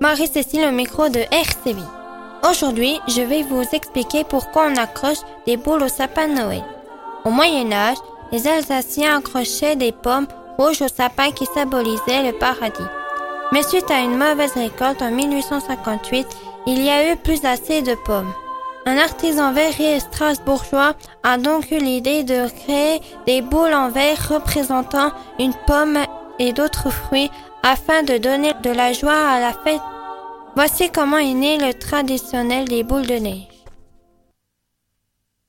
Marie-Cécile au micro de RCV. Aujourd'hui, je vais vous expliquer pourquoi on accroche des boules au sapin de Noël. Au Moyen-Âge, les Alsaciens accrochaient des pommes rouges au sapin qui symbolisaient le paradis. Mais suite à une mauvaise récolte en 1858, il y a eu plus assez de pommes. Un artisan verrier strasbourgeois a donc eu l'idée de créer des boules en verre représentant une pomme et d'autres fruits afin de donner de la joie à la fête. Voici comment est né le traditionnel des boules de neige.